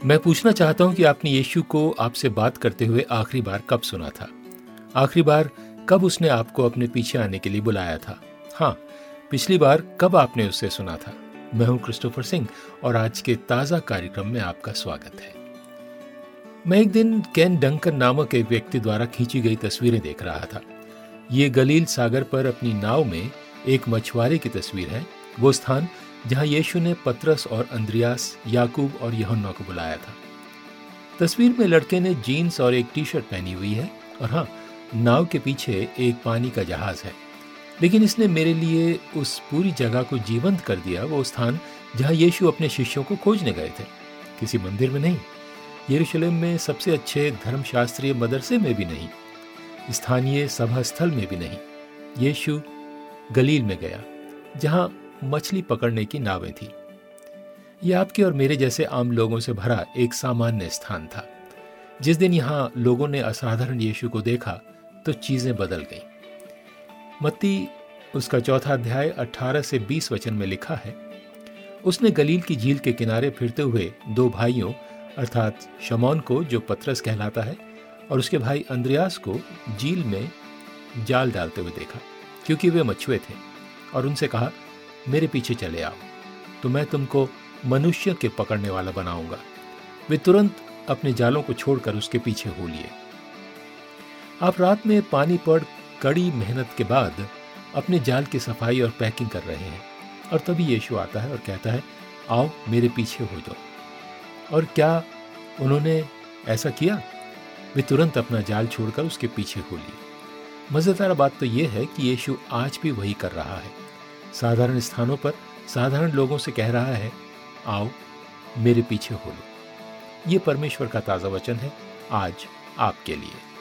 मैं पूछना चाहता हूं कि आपने यीशु को आपसे बात करते हुए आखिरी बार कब सुना था? आखिरी बार कब उसने आपको अपने पीछे आने के लिए बुलाया था? हाँ, पिछली बार कब आपने उससे सुना था? मैं हूं क्रिस्टोफर सिंह और आज के ताज़ा कार्यक्रम में आपका स्वागत है। मैं एक दिन केन डंकन नामक एक व्यक्ति द्वारा खींची गई तस्वीरें देख रहा था। ये गलील सागर पर अपनी नाव में एक मछुआरे की तस्वीर है, वो स्थान जहां यीशु ने पतरस और अंद्रियास, याकूब और यूहन्ना को बुलाया था। तस्वीर में लड़के ने जीन्स और एक टी शर्ट पहनी हुई है और हाँ, नाव के पीछे एक पानी का जहाज है। लेकिन इसने मेरे लिए उस पूरी जगह को जीवंत कर दिया, वो स्थान जहां यीशु अपने शिष्यों को खोजने गए थे। किसी मंदिर में नहीं, यरूशलेम में सबसे अच्छे धर्मशास्त्रीय मदरसे में भी नहीं, स्थानीय सभा स्थल में भी नहीं। यीशु गलील में गया, जहां मछली पकड़ने की नावें थी। यह आपके और मेरे जैसे आम लोगों से भरा एक सामान्य स्थान था। जिस दिन यहां लोगों ने असाधारण यीशु को देखा तो चीजें बदल गईं। मत्ती उसका 4 अध्याय 18 से 20 वचन में लिखा है, उसने गलील की झील के किनारे फिरते हुए 2 भाइयों अर्थात शमौन को, जो पतरस कहलाता है, और उसके भाई अंद्रियास को झील में जाल डालते हुए देखा, क्योंकि वे मछुए थे, और उनसे कहा, मेरे पीछे चले आओ तो मैं तुमको मनुष्य के पकड़ने वाला बनाऊंगा। वे तुरंत अपने जालों को छोड़कर उसके पीछे हो लिए। आप रात में पानी पर कड़ी मेहनत के बाद अपने जाल की सफाई और पैकिंग कर रहे हैं, और तभी यीशु आता है और कहता है, आओ मेरे पीछे हो जाओ। और क्या उन्होंने ऐसा किया? वे तुरंत अपना जाल छोड़कर उसके पीछे हो लिए। मजेदार बात तो यह है कि यीशु आज भी वही कर रहा है। साधारण स्थानों पर साधारण लोगों से कह रहा है, आओ मेरे पीछे हो लो। ये परमेश्वर का ताजा वचन है आज आपके लिए।